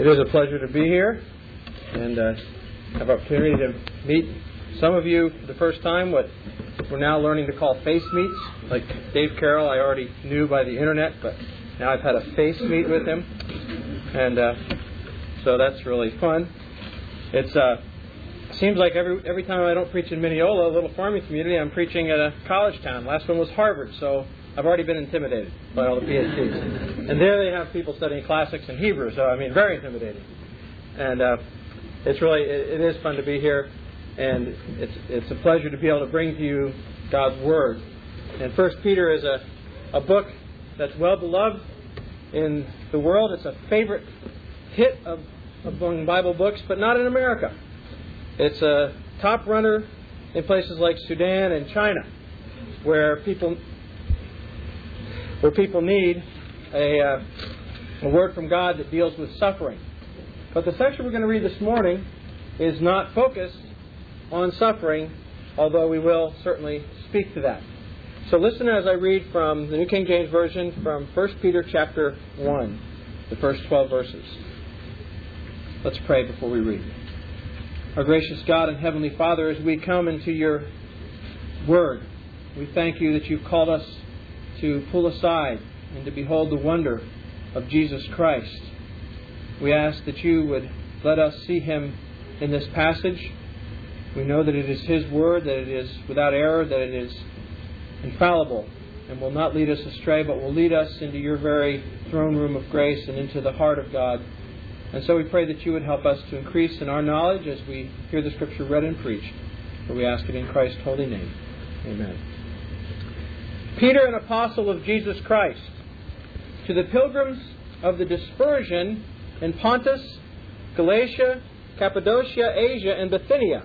It is a pleasure to be here and have an opportunity to meet some of you for the first time, what we're now learning to call face meets. Like Dave Carroll, I already knew by the internet, but now I've had a face meet with him. And so that's really fun. It seems like every time I don't preach in Mineola, a little farming community, I'm preaching at a college town. Last one was Harvard, so I've already been intimidated by all the PhDs. And there they have people studying classics and Hebrew, so I mean, very intimidating. And it is fun to be here, and it's a pleasure to be able to bring to you God's Word. And 1 Peter is a book that's well beloved in the world. It's a favorite hit among Bible books, but not in America. It's a top runner in places like Sudan and China, where people need a word from God that deals with suffering. But the section we're going to read this morning is not focused on suffering, although we will certainly speak to that. So listen as I read from the New King James Version from 1 Peter chapter 1, the first 12 verses. Let's pray before we read. Our gracious God and Heavenly Father, as we come into your Word, we thank you that you've called us to pull aside and to behold the wonder of Jesus Christ. We ask that you would let us see Him in this passage. We know that it is His Word, that it is without error, that it is infallible, and will not lead us astray, but will lead us into your very throne room of grace and into the heart of God. And so we pray that you would help us to increase in our knowledge as we hear the Scripture read and preached. For we ask it in Christ's holy name. Amen. Peter, an apostle of Jesus Christ, to the pilgrims of the dispersion in Pontus, Galatia, Cappadocia, Asia, and Bithynia,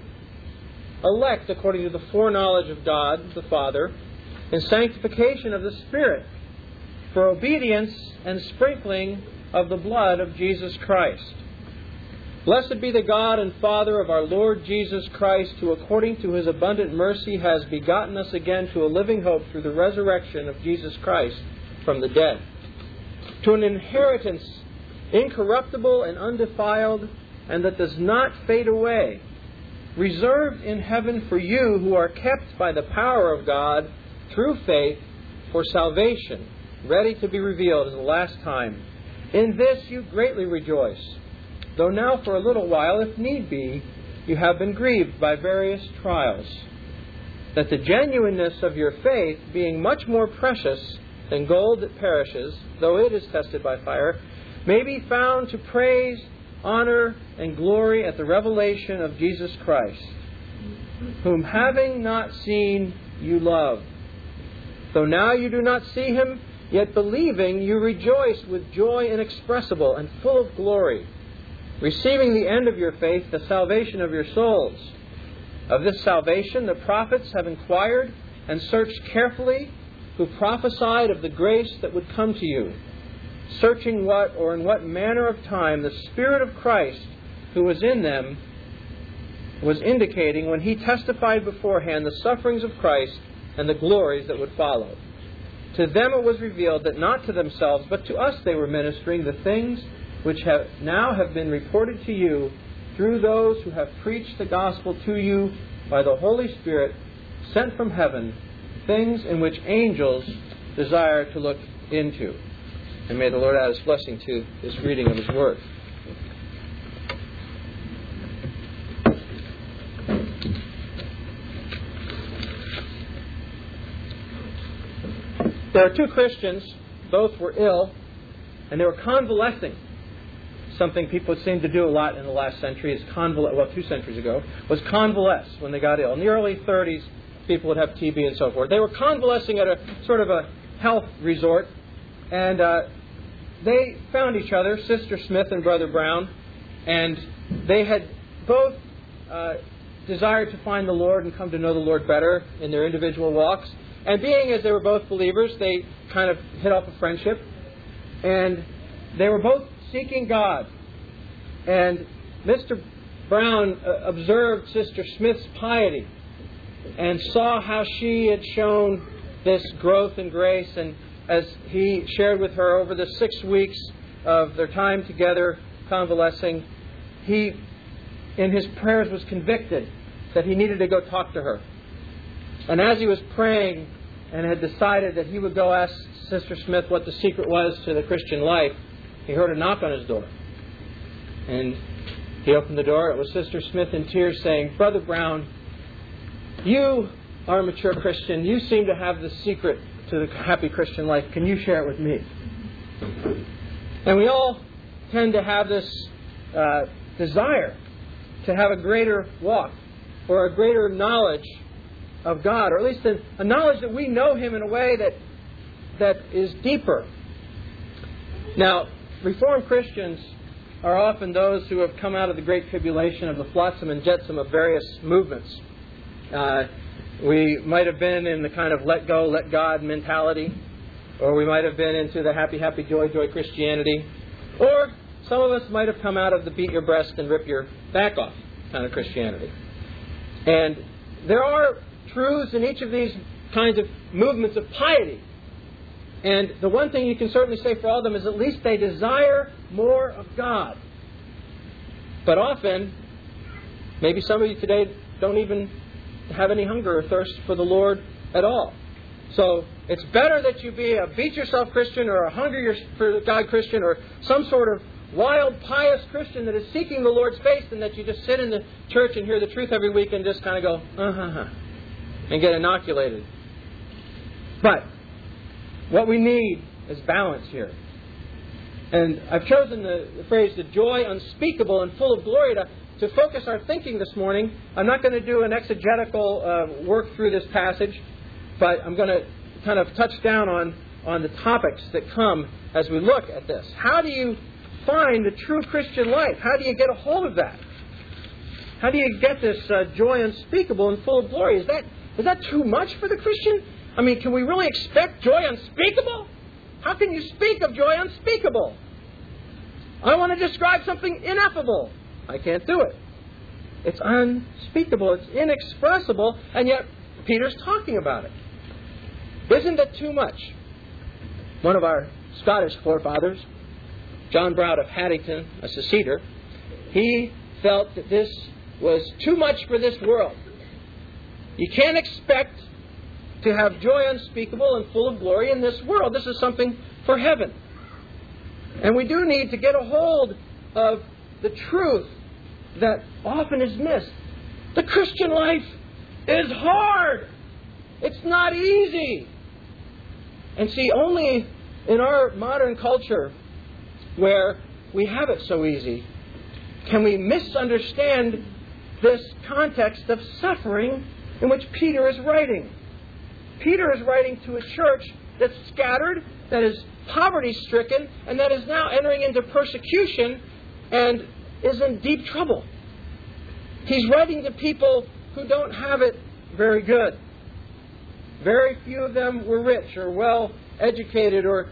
elect according to the foreknowledge of God the Father, in sanctification of the Spirit, for obedience and sprinkling of the blood of Jesus Christ. Blessed be the God and Father of our Lord Jesus Christ, who according to His abundant mercy has begotten us again to a living hope through the resurrection of Jesus Christ from the dead, to an inheritance incorruptible and undefiled, and that does not fade away, reserved in heaven for you who are kept by the power of God through faith for salvation, ready to be revealed in the last time. In this you greatly rejoice, though now for a little while, if need be, you have been grieved by various trials, that the genuineness of your faith, being much more precious than gold that perishes, though it is tested by fire, may be found to praise, honor, and glory at the revelation of Jesus Christ, whom having not seen, you love. Though now you do not see Him, yet believing you rejoice with joy inexpressible and full of glory, receiving the end of your faith, the salvation of your souls. Of this salvation the prophets have inquired and searched carefully, who prophesied of the grace that would come to you, searching what or in what manner of time the Spirit of Christ who was in them was indicating when He testified beforehand the sufferings of Christ and the glories that would follow. To them it was revealed that not to themselves, but to us they were ministering the things which now have been reported to you through those who have preached the gospel to you by the Holy Spirit sent from heaven, things in which angels desire to look into. And may the Lord add His blessing to this reading of His Word. There are two Christians, both were ill, and they were convalescing. Something people seem to do a lot in the last century is 2 centuries ago, was convalesce when they got ill. In the early 30s, people would have TB and so forth. They were convalescing at a sort of a health resort, and they found each other, Sister Smith and Brother Brown, and they had both desired to find the Lord and come to know the Lord better in their individual walks. And being as they were both believers, they kind of hit off a friendship. And they were both seeking God. And Mr. Brown observed Sister Smith's piety and saw how she had shown this growth in grace. And as he shared with her over the 6 weeks of their time together, convalescing, he, in his prayers, was convicted that he needed to go talk to her. And as he was praying and had decided that he would go ask Sister Smith what the secret was to the Christian life, he heard a knock on his door. And he opened the door. It was Sister Smith in tears saying, "Brother Brown, you are a mature Christian. You seem to have the secret to the happy Christian life. Can you share it with me?" And we all tend to have this desire to have a greater walk or a greater knowledge of God, or at least a knowledge that we know Him in a way that is deeper. Now, Reformed Christians are often those who have come out of the Great Tribulation, of the flotsam and jetsam of various movements. We might have been in the kind of let go, let God mentality, or we might have been into the happy, happy, joy, joy Christianity, or some of us might have come out of the beat your breast and rip your back off kind of Christianity. And there are truths in each of these kinds of movements of piety. And the one thing you can certainly say for all of them is at least they desire more of God. But often, maybe some of you today don't even have any hunger or thirst for the Lord at all. So it's better that you be a beat yourself Christian or a hunger for God Christian or some sort of wild, pious Christian that is seeking the Lord's face than that you just sit in the church and hear the truth every week and just kind of go, and get inoculated. But what we need is balance here. And I've chosen the phrase, the joy unspeakable and full of glory, to focus our thinking this morning. I'm not going to do an exegetical work through this passage, but I'm going to kind of touch down on the topics that come as we look at this. How do you find the true Christian life? How do you get a hold of that? How do you get this joy unspeakable and full of glory? Is that too much for the Christian? I mean, can we really expect joy unspeakable? How can you speak of joy unspeakable? I want to describe something ineffable. I can't do it. It's unspeakable. It's inexpressible. And yet, Peter's talking about it. Isn't that too much? One of our Scottish forefathers, John Brown of Haddington, a Seceder, he felt that this was too much for this world. You can't expect to have joy unspeakable and full of glory in this world. This is something for heaven. And we do need to get a hold of the truth that often is missed. The Christian life is hard. It's not easy. And see, only in our modern culture, where we have it so easy, can we misunderstand this context of suffering in which Peter is writing. Peter is writing to a church that's scattered, that is poverty-stricken, and that is now entering into persecution and is in deep trouble. He's writing to people who don't have it very good. Very few of them were rich or well educated or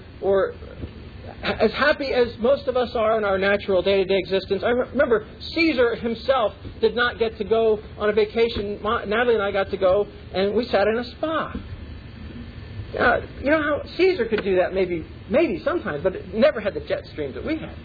as happy as most of us are in our natural day-to-day existence. I remember Caesar himself did not get to go on a vacation. Natalie and I got to go, and we sat in a spa. You know how Caesar could do that maybe sometimes, but it never had the jet streams that we had.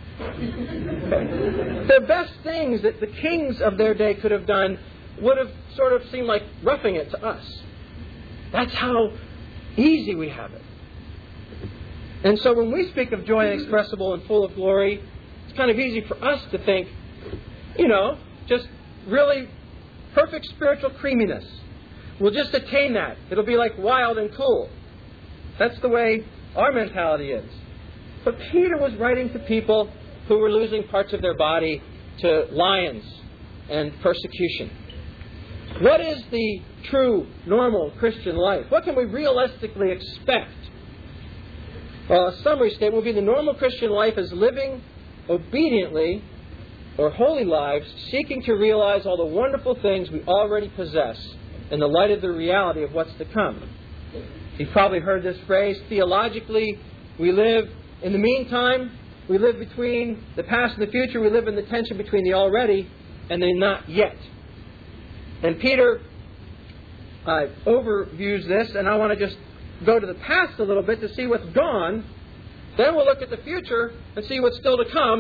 The best things that the kings of their day could have done would have sort of seemed like roughing it to us. That's how easy we have it. And so when we speak of joy inexpressible and full of glory, it's kind of easy for us to think, just really perfect spiritual creaminess. We'll just attain that. It'll be like wild and cool. That's the way our mentality is. But Peter was writing to people who were losing parts of their body to lions and persecution. What is the true, normal Christian life? What can we realistically expect? Well, a summary statement would be the normal Christian life is living obediently or holy lives, seeking to realize all the wonderful things we already possess in the light of the reality of what's to come. You've probably heard this phrase, theologically, we live in the meantime, we live between the past and the future, we live in the tension between the already and the not yet. And Peter overviews this, and I want to just go to the past a little bit to see what's gone. Then we'll look at the future and see what's still to come.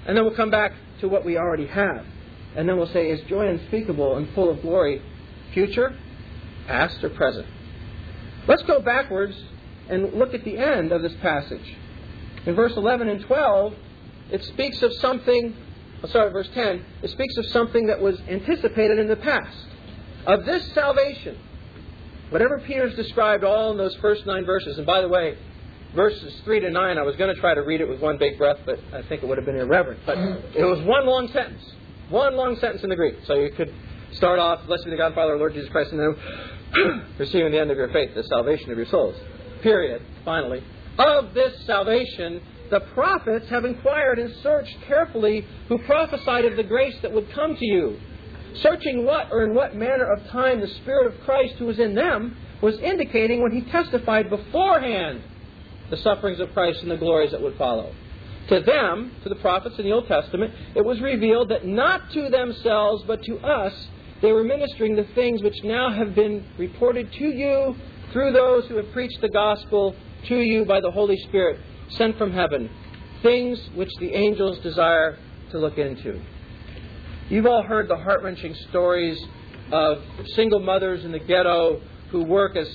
And then we'll come back to what we already have. And then we'll say, is joy unspeakable and full of glory future, past, or present? Let's go backwards and look at the end of this passage. In verse 11 and 12, it speaks of something, verse 10, it speaks of something that was anticipated in the past. Of this salvation, whatever Peter's described all in those first 9 verses, and by the way, verses 3 to 9, I was going to try to read it with one big breath, but I think it would have been irreverent. But it was one long sentence. One long sentence in the Greek. So you could start off, blessed be the God and Father, our Lord Jesus Christ, and then receiving the end of your faith, the salvation of your souls. Period. Finally. Of this salvation, the prophets have inquired and searched carefully who prophesied of the grace that would come to you, searching what or in what manner of time the Spirit of Christ who was in them was indicating when He testified beforehand the sufferings of Christ and the glories that would follow. To them, to the prophets in the Old Testament, it was revealed that not to themselves but to us they were ministering the things which now have been reported to you through those who have preached the gospel to you by the Holy Spirit sent from heaven, things which the angels desire to look into. You've all heard the heart-wrenching stories of single mothers in the ghetto who work as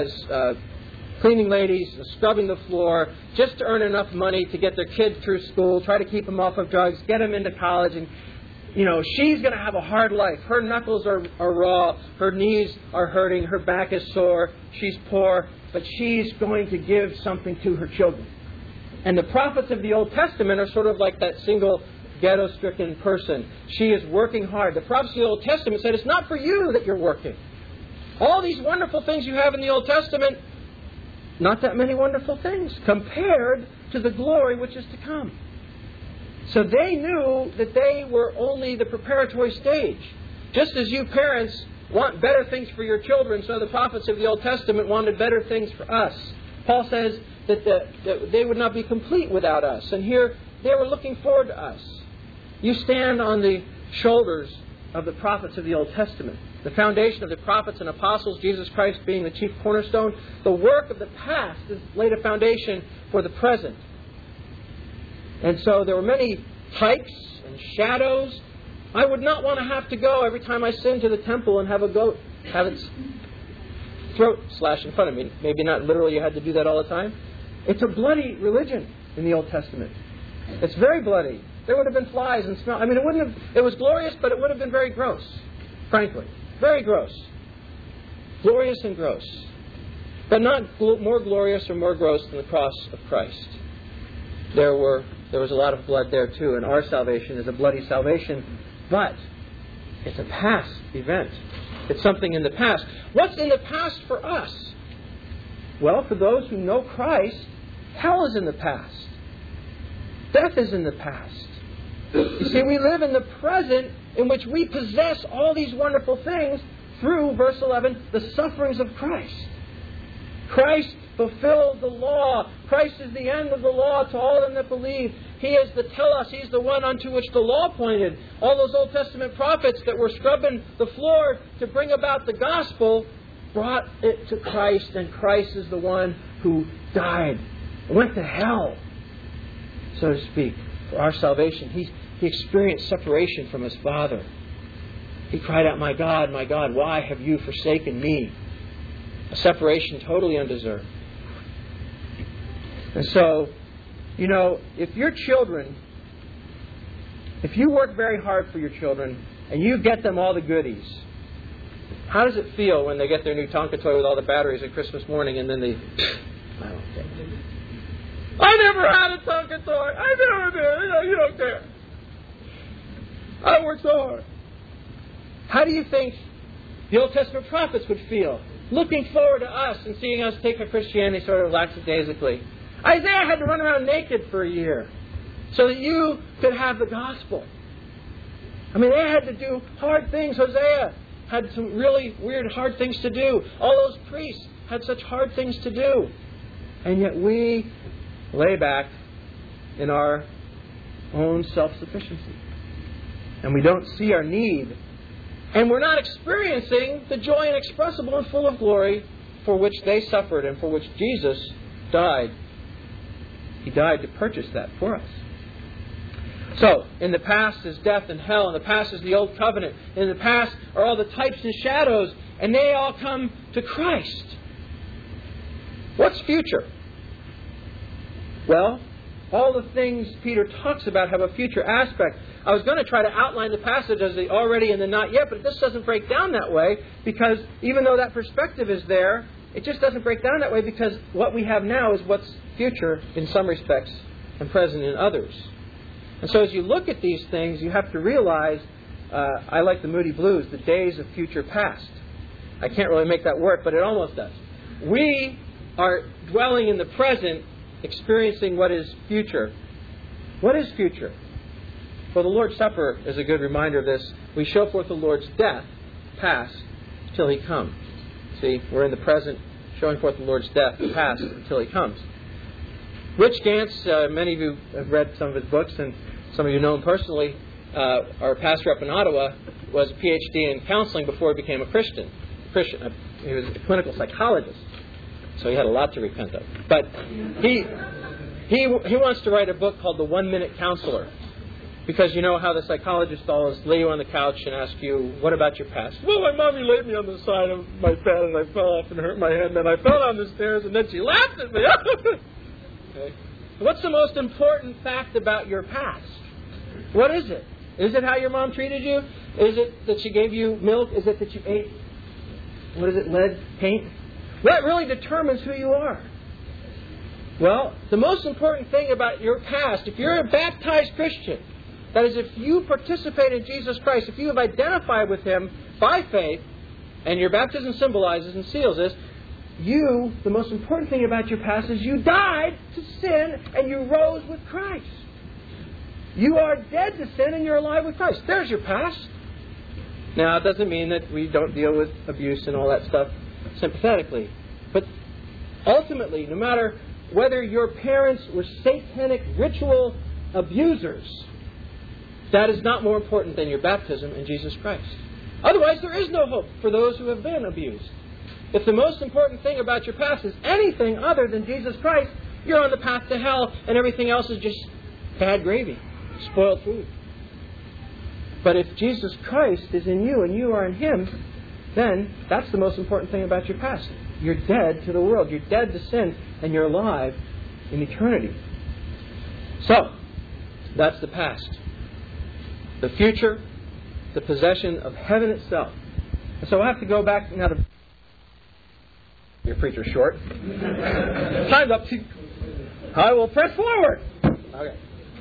cleaning ladies, scrubbing the floor, just to earn enough money to get their kids through school, try to keep them off of drugs, get them into college. And, she's going to have a hard life. Her knuckles are raw. Her knees are hurting. Her back is sore. She's poor. But she's going to give something to her children. And the prophets of the Old Testament are sort of like that single ghetto-stricken person. She is working hard. The prophets of the Old Testament said, it's not for you that you're working. All these wonderful things you have in the Old Testament, not that many wonderful things compared to the glory which is to come. So they knew that they were only the preparatory stage. Just as you parents want better things for your children, so the prophets of the Old Testament wanted better things for us. Paul says that they would not be complete without us. And here they were looking forward to us. You stand on the shoulders of the prophets of the Old Testament. The foundation of the prophets and apostles, Jesus Christ being the chief cornerstone. The work of the past has laid a foundation for the present. And so there were many types and shadows. I would not want to have to go every time I sin to the temple and have a goat have its throat slashed in front of me. Maybe not literally you had to do that all the time. It's a bloody religion in the Old Testament. It's very bloody. There would have been flies and smell. It was glorious, but it would have been very gross, frankly. Very gross. Glorious and gross. But not more glorious or more gross than the cross of Christ. There was a lot of blood there too, and our salvation is a bloody salvation, but it's a past event. It's something in the past. What's in the past for us? Well, for those who know Christ, hell is in the past. Death is in the past. You see, we live in the present in which we possess all these wonderful things through, verse 11, the sufferings of Christ. Christ fulfilled the law. Christ is the end of the law to all them that believe. He is the telos. He's the one unto which the law pointed. All those Old Testament prophets that were scrubbing the floor to bring about the gospel brought it to Christ, and Christ is the one who died, went to hell, so to speak, for our salvation. He experienced separation from His Father. He cried out, my God, why have you forsaken me? A separation totally undeserved. And so, if your children, if you work very hard for your children and you get them all the goodies, how does it feel when they get their new Tonka toy with all the batteries at Christmas morning and then they... I never had a Tonka toy. I never did. You don't care. I worked so hard. How do you think the Old Testament prophets would feel looking forward to us and seeing us take our Christianity sort of lackadaisically? Isaiah had to run around naked for a year so that you could have the gospel. They had to do hard things. Hosea had some really weird, hard things to do. All those priests had such hard things to do. And yet we lay back in our own self-sufficiency. And we don't see our need. And we're not experiencing the joy inexpressible and full of glory for which they suffered and for which Jesus died. He died to purchase that for us. So, in the past is death and hell. In the past is the old covenant. In the past are all the types and shadows. And they all come to Christ. What's future? Well, all the things Peter talks about have a future aspect. I was going to try to outline the passage as the already and the not yet, but this doesn't break down that way, because even though that perspective is there, it just doesn't break down that way, because what we have now is what's future in some respects and present in others. And so as you look at these things, you have to realize, I like the Moody Blues, the days of future past. I can't really make that work, but it almost does. We are dwelling in the present, experiencing what is future. What is future? Well, the Lord's Supper is a good reminder of this. We show forth the Lord's death, past, till He comes. See, we're in the present, showing forth the Lord's death, past, until He comes. Rich Gantz, many of you have read some of his books, and some of you know him personally. Our pastor up in Ottawa was a PhD in counseling before he became a Christian. He was a clinical psychologist, so he had a lot to repent of. But he wants to write a book called The 1 Minute Counselor, because you know how the psychologist always lay you on the couch and ask you, what about your past? Well, my mommy laid me on the side of my bed and I fell off and hurt my head, and then I fell down the stairs and then she laughed at me. Okay. What's the most important fact about your past? What is it? Is it how your mom treated you? Is it that she gave you milk? Is it that you ate, what is it, lead paint? What really determines who you are? Well, the most important thing about your past, if you're a baptized Christian, that is, if you participate in Jesus Christ, if you have identified with Him by faith, and your baptism symbolizes and seals this, the most important thing about your past is you died to sin and you rose with Christ. You are dead to sin and you're alive with Christ. There's your past. Now, it doesn't mean that we don't deal with abuse and all that stuff sympathetically. But ultimately, no matter whether your parents were satanic ritual abusers, that is not more important than your baptism in Jesus Christ. Otherwise, there is no hope for those who have been abused. If the most important thing about your past is anything other than Jesus Christ, you're on the path to hell, and everything else is just bad gravy, spoiled food. But if Jesus Christ is in you and you are in Him, then that's the most important thing about your past. You're dead to the world. You're dead to sin, and you're alive in eternity. So, that's the past. The future, the possession of heaven itself. And so I have to go back now to... Your preacher's short. Time's up. I will press forward. Okay.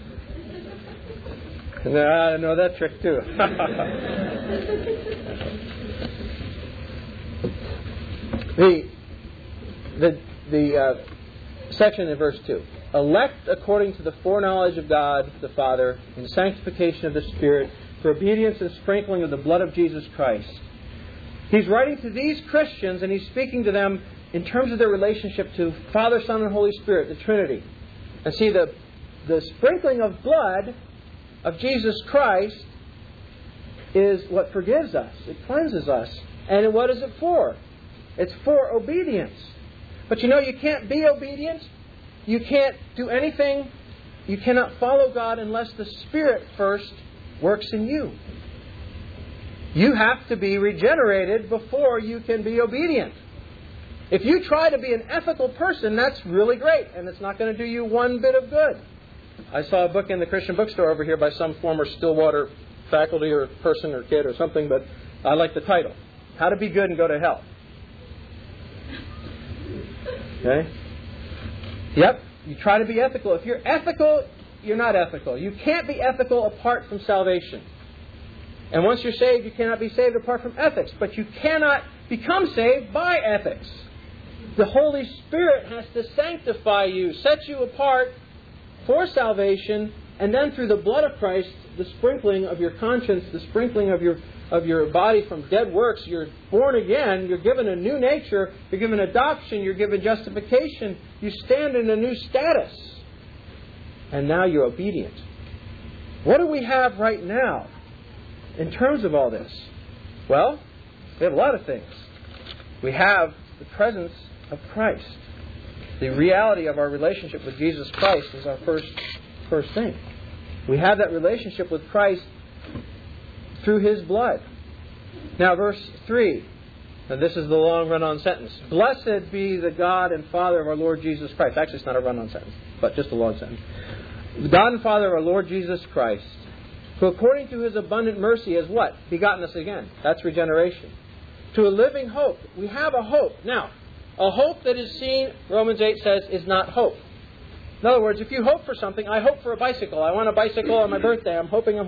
I know that trick too. The section in verse 2. Elect according to the foreknowledge of God the Father in sanctification of the Spirit for obedience and sprinkling of the blood of Jesus Christ. He's writing to these Christians and he's speaking to them in terms of their relationship to Father, Son, and Holy Spirit, the Trinity. And see, the sprinkling of blood of Jesus Christ is what forgives us. It cleanses us. And what is it for? It's for obedience. But you know, you can't be obedient. You can't do anything. You cannot follow God unless the Spirit first works in you. You have to be regenerated before you can be obedient. If you try to be an ethical person, that's really great, and it's not going to do you one bit of good. I saw a book in the Christian bookstore over here by some former Stillwater faculty or person or kid or something, but I like the title. How to Be Good and Go to Hell. Okay? Yep, you try to be ethical. If you're ethical, you're not ethical. You can't be ethical apart from salvation. And once you're saved, you cannot be saved apart from ethics. But you cannot become saved by ethics. The Holy Spirit has to sanctify you, set you apart for salvation, and then through the blood of Christ, the sprinkling of your conscience, the sprinkling of your body from dead works, you're born again, you're given a new nature, you're given adoption, you're given justification, you stand in a new status. And now you're obedient. What do we have right now in terms of all this? Well, we have a lot of things. We have the presence of Christ. The reality of our relationship with Jesus Christ is our first thing. We have that relationship with Christ through His blood. Now, verse 3. Now, this is the long run-on sentence. Blessed be the God and Father of our Lord Jesus Christ. Actually, it's not a run-on sentence, but just a long sentence. The God and Father of our Lord Jesus Christ, who according to His abundant mercy has what? Begotten us again. That's regeneration. To a living hope. We have a hope. Now, a hope that is seen, Romans 8 says, is not hope. In other words, if you hope for something, I hope for a bicycle. I want a bicycle on my birthday. I'm hoping.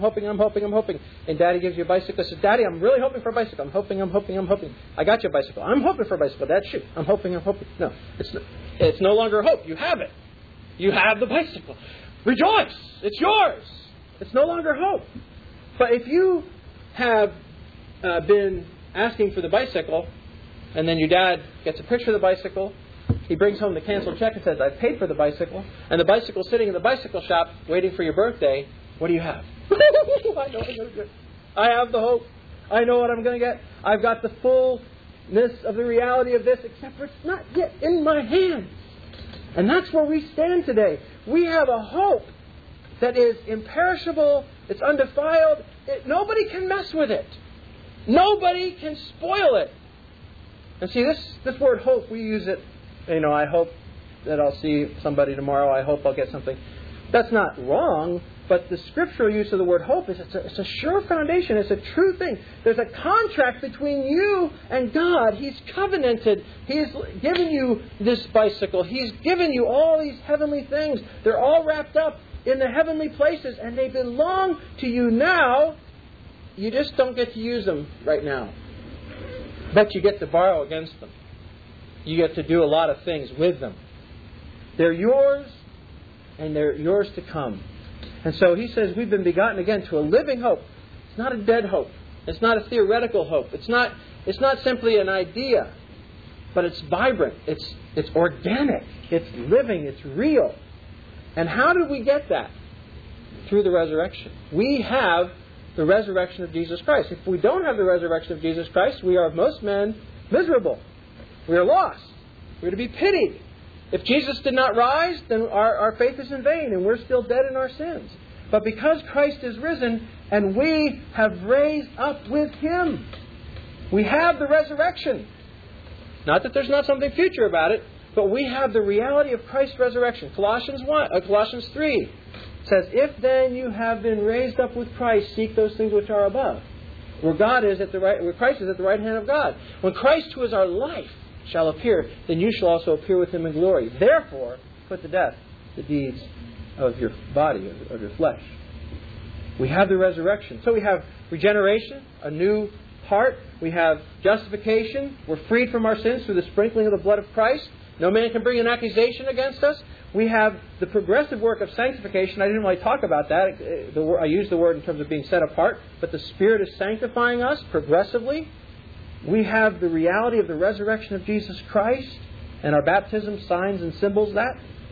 And Daddy gives you a bicycle. Says, Daddy, I'm really hoping for a bicycle. I'm hoping. I got you a bicycle. I'm hoping for a bicycle. Dad, shoot. I'm hoping. No, it's no longer hope. You have it. You have the bicycle. Rejoice. It's yours. It's no longer hope. But if you have been asking for the bicycle, and then your dad gets a picture of the bicycle, he brings home the canceled check and says, I've paid for the bicycle, and the bicycle's sitting in the bicycle shop waiting for your birthday, what do you have? I know what I'm going to get. I have the hope. I know what I'm going to get. I've got the fullness of the reality of this, except for it's not yet in my hands. And that's where we stand today. We have a hope that is imperishable, it's undefiled. Nobody can mess with it. Nobody can spoil it. And see, this word hope, we use it, I hope that I'll see somebody tomorrow. I hope I'll get something. That's not wrong, but the scriptural use of the word hope is it's a sure foundation. It's a true thing. There's a contract between you and God. He's covenanted. He's given you this bicycle. He's given you all these heavenly things. They're all wrapped up in the heavenly places, and they belong to you now. You just don't get to use them right now. But you get to borrow against them. You get to do a lot of things with them. They're yours, and they're yours to come. And so he says we've been begotten again to a living hope. It's not a dead hope. It's not a theoretical hope. It's not simply an idea, but it's vibrant. It's organic. It's living. It's real. And how did we get that? Through the resurrection. We have the resurrection of Jesus Christ. If we don't have the resurrection of Jesus Christ, we are of most men miserable. We are lost. We're to be pitied. If Jesus did not rise, then our faith is in vain and we're still dead in our sins. But because Christ is risen and we have raised up with Him, we have the resurrection. Not that there's not something future about it, but we have the reality of Christ's resurrection. Colossians 3 says, if then you have been raised up with Christ, seek those things which are above, where Christ is at the right hand of God. When Christ, who is our life, shall appear, then you shall also appear with Him in glory. Therefore, put to death the deeds of your body, of your flesh. We have the resurrection. So we have regeneration, a new heart. We have justification. We're freed from our sins through the sprinkling of the blood of Christ. No man can bring an accusation against us. We have the progressive work of sanctification. I didn't really talk about that. I used the word in terms of being set apart. But the Spirit is sanctifying us progressively. We have the reality of the resurrection of Jesus Christ. And our baptism signs and symbols that.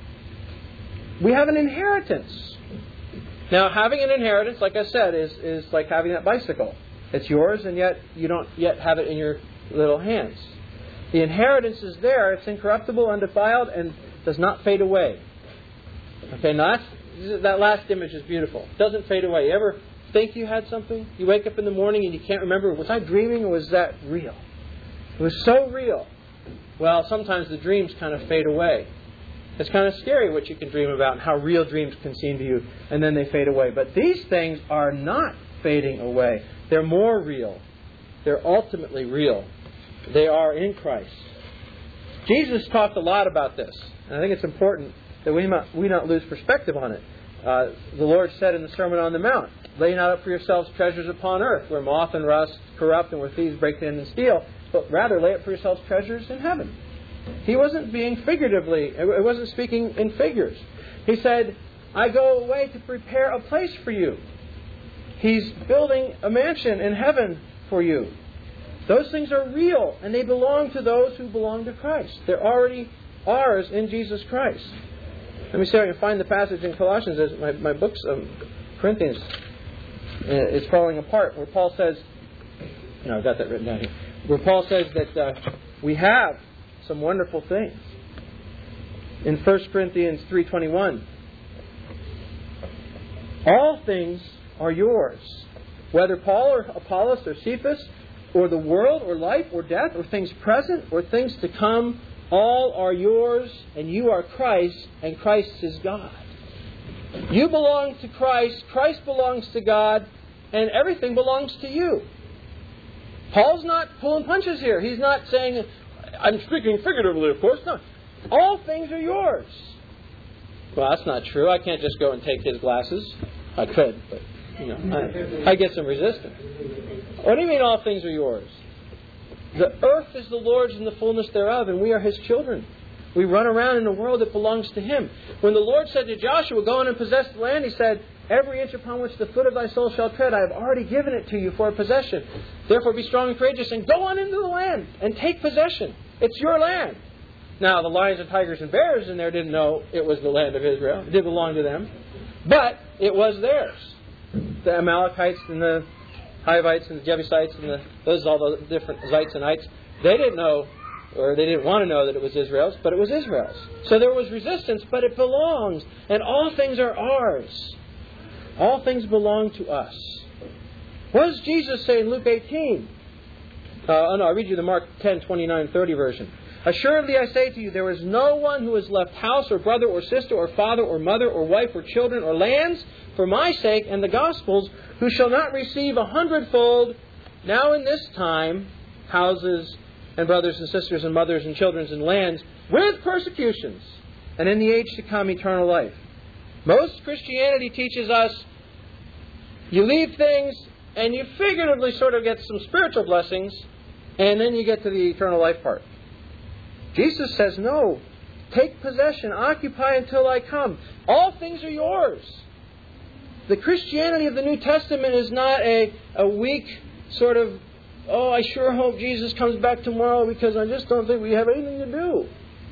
We have an inheritance. Now, having an inheritance, like I said, is like having that bicycle. It's yours, and yet you don't yet have it in your little hands. The inheritance is there. It's incorruptible, undefiled, and does not fade away. Okay, now that last image is beautiful. It doesn't fade away. You ever think you had something? You wake up in the morning and you can't remember, was I dreaming or was that real? It was so real. Well, sometimes the dreams kind of fade away. It's kind of scary what you can dream about and how real dreams can seem to you, and then they fade away. But these things are not fading away. They're more real. They're ultimately real. They are in Christ. Jesus talked a lot about this. And I think it's important that we not lose perspective on it. The Lord said in the Sermon on the Mount, lay not up for yourselves treasures upon earth, where moth and rust corrupt and where thieves break in and steal, but rather lay up for yourselves treasures in heaven. He wasn't being figuratively, it wasn't speaking in figures. He said, I go away to prepare a place for you. He's building a mansion in heaven for you. Those things are real, and they belong to those who belong to Christ. They're already ours in Jesus Christ. Let me see if I can find the passage in Colossians. My book's Corinthians is falling apart, where Paul says, I've got that written down here, where Paul says that we have some wonderful things. In 1 Corinthians 3:21, All things are yours. Whether Paul or Apollos or Cephas or the world or life or death or things present or things to come, all are yours, and you are Christ, and Christ is God. You belong to Christ, Christ belongs to God, and everything belongs to you. Paul's not pulling punches here. He's not saying, I'm speaking figuratively, of course. No. All things are yours. Well, that's not true. I can't just go and take his glasses. I could, but I get some resistance. What do you mean all things are yours? The earth is the Lord's and the fullness thereof, and we are His children. We run around in a world that belongs to Him. When the Lord said to Joshua, go on and possess the land, He said, every inch upon which the foot of thy soul shall tread, I have already given it to you for a possession. Therefore be strong and courageous, and go on into the land and take possession. It's your land. Now, the lions and tigers and bears in there didn't know it was the land of Israel. It did belong to them. But it was theirs. The Amalekites and the Hivites and the Jebusites and all the different Zites and Ites, they didn't know, or they didn't want to know that it was Israel's, but it was Israel's. So there was resistance, but it belongs. And all things are ours. All things belong to us. What does Jesus say in Luke 18? I read you the Mark 10, 29, 30 version. Assuredly I say to you, there is no one who has left house or brother or sister or father or mother or wife or children or lands for my sake and the gospel's, who shall not receive 100-fold now in this time houses and brothers and sisters and mothers and children and lands with persecutions, and in the age to come eternal life. Most Christianity teaches us you leave things and you figuratively sort of get some spiritual blessings, and then you get to the eternal life part. Jesus says, no, take possession, occupy until I come. All things are yours. The Christianity of the New Testament is not a weak sort of, oh, I sure hope Jesus comes back tomorrow because I just don't think we have anything to do.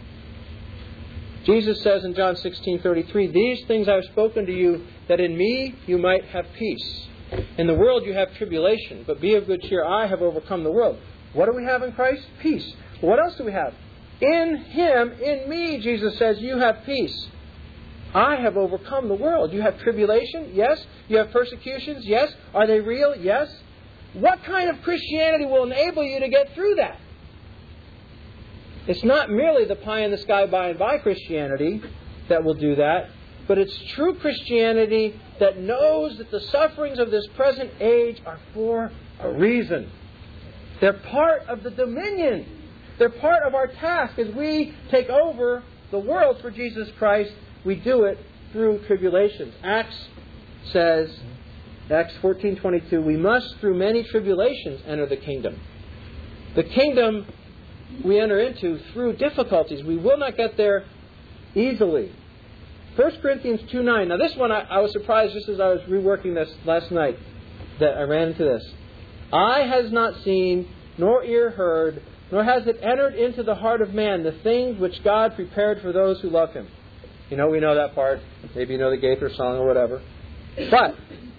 Jesus says in John 16:33, these things I have spoken to you, that in me you might have peace. In the world you have tribulation, but be of good cheer, I have overcome the world. What do we have in Christ? Peace. What else do we have? In Him, in me, Jesus says, you have peace. I have overcome the world. You have tribulation? Yes. You have persecutions? Yes. Are they real? Yes. What kind of Christianity will enable you to get through that? It's not merely the pie in the sky by and by Christianity that will do that, but it's true Christianity that knows that the sufferings of this present age are for a reason. They're part of the dominion. They're part of our task as we take over the world for Jesus Christ. We do it through tribulations. Acts says, Acts 14:22, we must through many tribulations enter the kingdom. The kingdom we enter into through difficulties. We will not get there easily. 1 Corinthians 2:9. Now this one I was surprised just as I was reworking this last night that I ran into this. Eye has not seen, nor ear heard, nor has it entered into the heart of man the things which God prepared for those who love Him. We know that part. Maybe you know the Gaither song or whatever. But,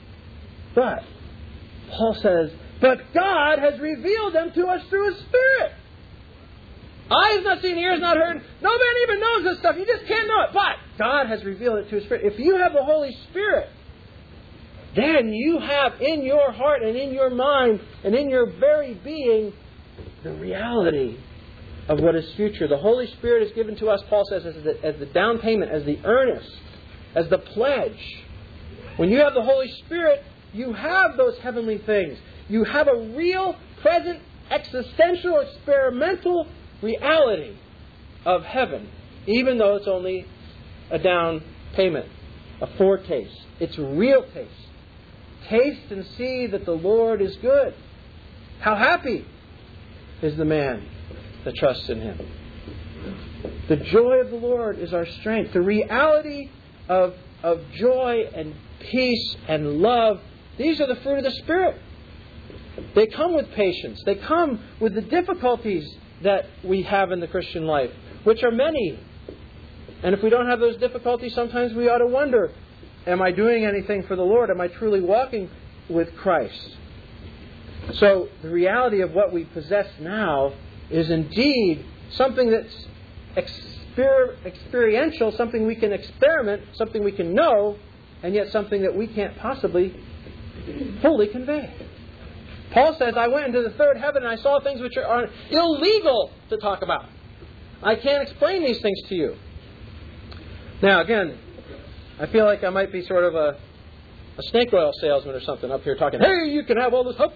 Paul says, but God has revealed them to us through His Spirit. Eye has not seen, ear has not heard. No man even knows this stuff. You just can't know it. But God has revealed it to His Spirit. If you have the Holy Spirit, then you have in your heart and in your mind and in your very being the reality of what is future. The Holy Spirit is given to us, Paul says, as the down payment, as the earnest, as the pledge. When you have the Holy Spirit, you have those heavenly things. You have a real, present, existential, experimental reality of heaven, even though it's only a down payment, a foretaste. It's a real taste. Taste and see that the Lord is good. How happy is the man that trusts in Him. The joy of the Lord is our strength. The reality of joy and peace and love, these are the fruit of the Spirit. They come with patience. They come with the difficulties that we have in the Christian life, which are many. And if we don't have those difficulties, sometimes we ought to wonder, am I doing anything for the Lord? Am I truly walking with Christ? So the reality of what we possess now is indeed something that's experiential, something we can experiment, something we can know, and yet something that we can't possibly fully convey. Paul says, I went into the third heaven and I saw things which are illegal to talk about. I can't explain these things to you. Now, again, I feel like I might be sort of a snake oil salesman or something up here talking, hey, you can have all this,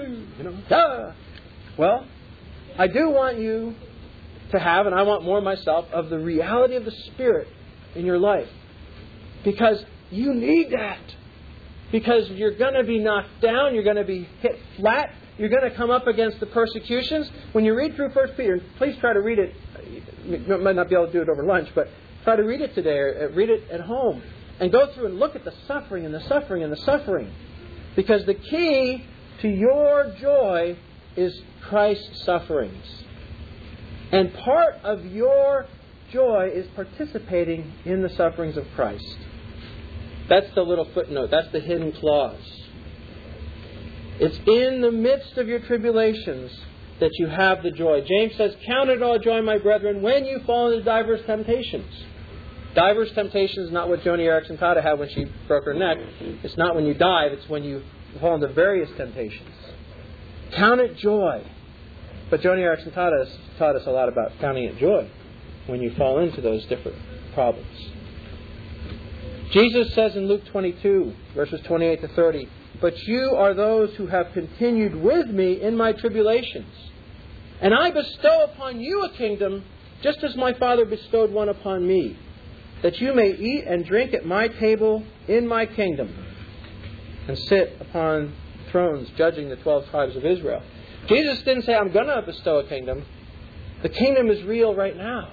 Well, I do want you to have, and I want more myself, of the reality of the Spirit in your life. Because you need that. Because you're going to be knocked down, you're going to be hit flat, you're going to come up against the persecutions. When you read through 1 Peter, please try to read it. You might not be able to do it over lunch, but try to read it today or read it at home. And go through and look at the suffering and the suffering and the suffering. Because the key to your joy is Christ's sufferings. And part of your joy is participating in the sufferings of Christ. That's the little footnote. That's the hidden clause. It's in the midst of your tribulations that you have the joy. James says, count it all joy, my brethren, when you fall into diverse temptations. Diverse temptations is not what Joni Eareckson Tada had when she broke her neck. It's not when you dive. It's when you fall into various temptations. Count it joy. But Joni Eareckson Tada taught us a lot about counting it joy when you fall into those different problems. Jesus says in Luke 22, verses 28 to 30, but you are those who have continued with me in my tribulations. And I bestow upon you a kingdom, just as my Father bestowed one upon me, that you may eat and drink at my table in my kingdom, and sit upon thrones judging the 12 tribes of Israel. Jesus didn't say, I'm going to bestow a kingdom. The kingdom is real right now.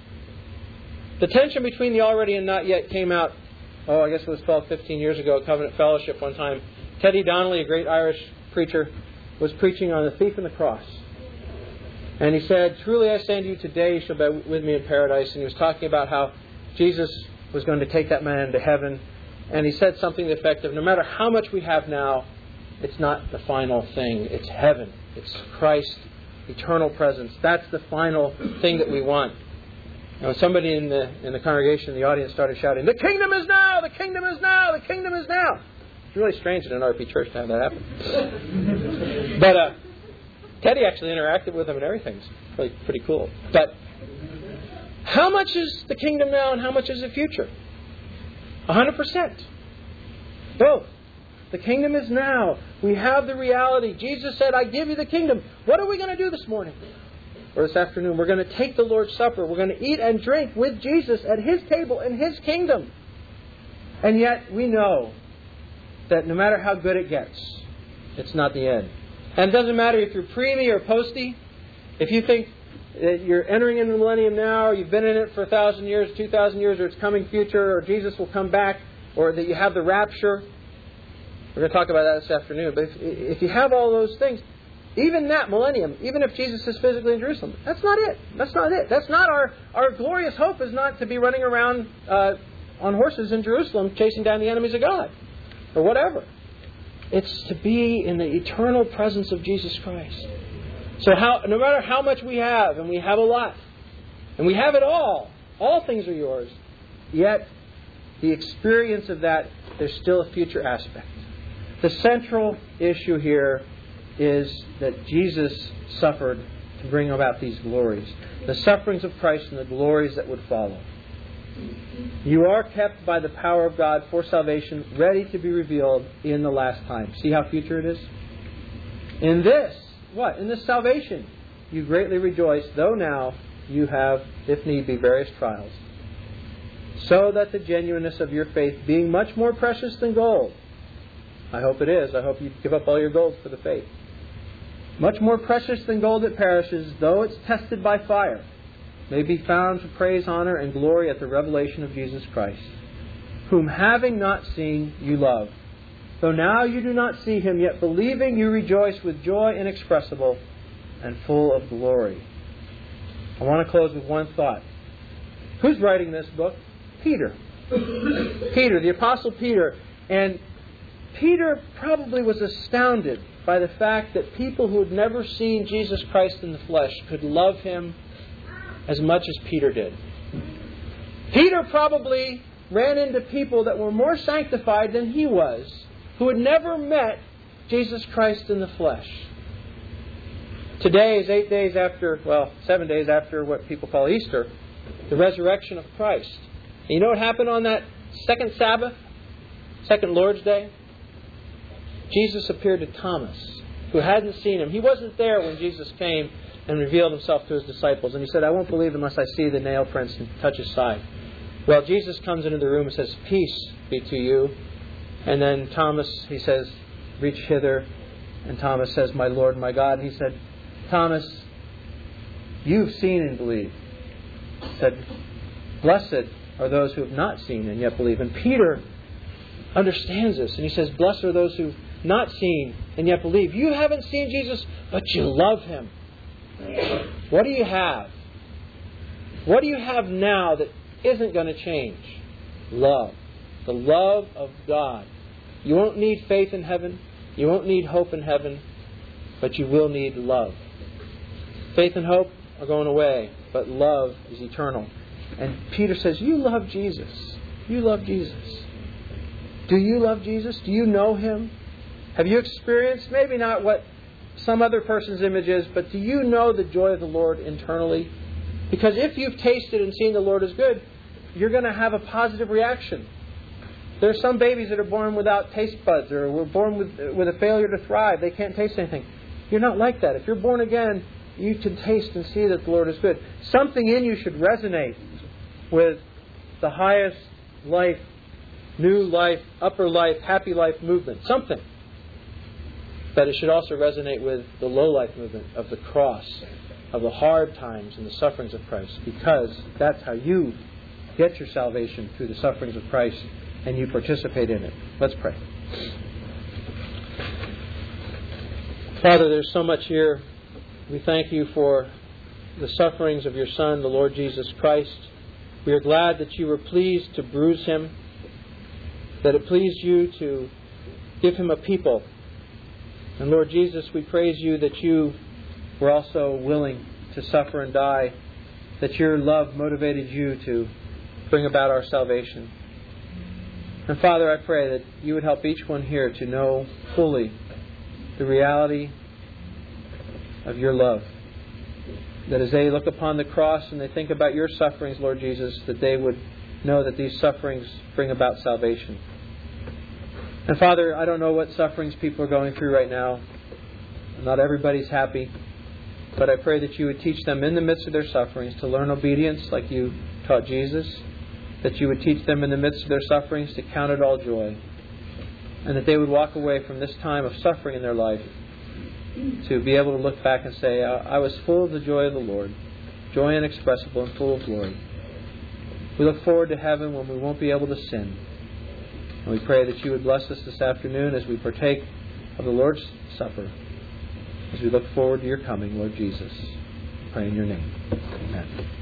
The tension between the already and not yet came out, I guess it was 12, 15 years ago at Covenant Fellowship one time. Teddy Donnelly, a great Irish preacher, was preaching on the thief and the cross. And he said, truly I say unto you, today you shall be with me in paradise. And he was talking about how Jesus was going to take that man into heaven. And he said something to the effect of, no matter how much we have now, it's not the final thing. It's heaven. It's Christ's eternal presence. That's the final thing that we want. Now, somebody in the congregation, in the audience, started shouting, the kingdom is now! The kingdom is now! The kingdom is now! It's really strange in an RP church to have that happen. But Teddy actually interacted with him and everything. It's really pretty cool. But how much is the kingdom now and how much is the future? 100%. Both. The kingdom is now. We have the reality. Jesus said, I give you the kingdom. What are we going to do this morning? Or this afternoon? We're going to take the Lord's Supper. We're going to eat and drink with Jesus at His table in His kingdom. And yet we know that no matter how good it gets, it's not the end. And it doesn't matter if you're preemie or postie. If you think that you're entering into the millennium now, or you've been in it for 1,000 years, 2,000 years, or it's coming future, or Jesus will come back, or that you have the rapture. We're going to talk about that this afternoon. But if you have all those things, even that millennium, even if Jesus is physically in Jerusalem, that's not it. That's not it. That's not our glorious hope is not to be running around on horses in Jerusalem chasing down the enemies of God or whatever. It's to be in the eternal presence of Jesus Christ. So no matter how much we have, and we have a lot, and we have it all things are yours, yet the experience of that, there's still a future aspect. The central issue here is that Jesus suffered to bring about these glories. The sufferings of Christ and the glories that would follow. You are kept by the power of God for salvation, ready to be revealed in the last time. See how future it is? In this, what? In this salvation, you greatly rejoice, though now you have, if need be, various trials. So that the genuineness of your faith, being much more precious than gold, I hope it is. I hope you give up all your gold for the faith. Much more precious than gold that perishes, though it's tested by fire, may be found to praise, honor, and glory at the revelation of Jesus Christ, whom having not seen, you love. Though now you do not see Him, yet believing you rejoice with joy inexpressible and full of glory. I want to close with one thought. Who's writing this book? Peter. Peter, the Apostle Peter. And Peter probably was astounded by the fact that people who had never seen Jesus Christ in the flesh could love Him as much as Peter did. Peter probably ran into people that were more sanctified than he was, who had never met Jesus Christ in the flesh. Today is 7 days after what people call Easter, the resurrection of Christ. And you know what happened on that second Sabbath, second Lord's Day? Jesus appeared to Thomas, who hadn't seen Him. He wasn't there when Jesus came and revealed Himself to His disciples. And He said, I won't believe unless I see the nail prints and touch His side. Well, Jesus comes into the room and says, peace be to you. And then Thomas, He says, reach hither. And Thomas says, my Lord, my God. And He said, Thomas, you've seen and believed. He said, blessed are those who have not seen and yet believe. And Peter understands this. And he says, blessed are those who've not seen and yet believe. You haven't seen Jesus, but you love Him. What do you have? What do you have now that isn't going to change? Love. The love of God. You won't need faith in heaven. You won't need hope in heaven. But you will need love. Faith and hope are going away, but love is eternal. And Peter says, you love Jesus. You love Jesus. Do you love Jesus? Do you know Him? Have you experienced, maybe not what some other person's image is, but do you know the joy of the Lord internally? Because if you've tasted and seen the Lord is good, you're going to have a positive reaction. There are some babies that are born without taste buds, or were born with a failure to thrive. They can't taste anything. You're not like that. If you're born again, you can taste and see that the Lord is good. Something in you should resonate with the highest life, new life, upper life, happy life movement. Something. But it should also resonate with the low life movement of the cross, of the hard times and the sufferings of Christ. Because that's how you get your salvation, through the sufferings of Christ, and you participate in it. Let's pray. Father, there's so much here. We thank You for the sufferings of Your Son, the Lord Jesus Christ. We are glad that You were pleased to bruise Him, that it pleased You to give Him a people. And Lord Jesus, we praise You that You were also willing to suffer and die, that Your love motivated You to bring about our salvation. And Father, I pray that You would help each one here to know fully the reality of Your love. That as they look upon the cross and they think about Your sufferings, Lord Jesus, that they would know that these sufferings bring about salvation. And Father, I don't know what sufferings people are going through right now. Not everybody's happy. But I pray that You would teach them in the midst of their sufferings to learn obedience like You taught Jesus. That You would teach them in the midst of their sufferings to count it all joy. And that they would walk away from this time of suffering in their life to be able to look back and say, I was full of the joy of the Lord. Joy inexpressible and full of glory. We look forward to heaven when we won't be able to sin. And we pray that You would bless us this afternoon as we partake of the Lord's Supper. As we look forward to Your coming, Lord Jesus. We pray in Your name. Amen.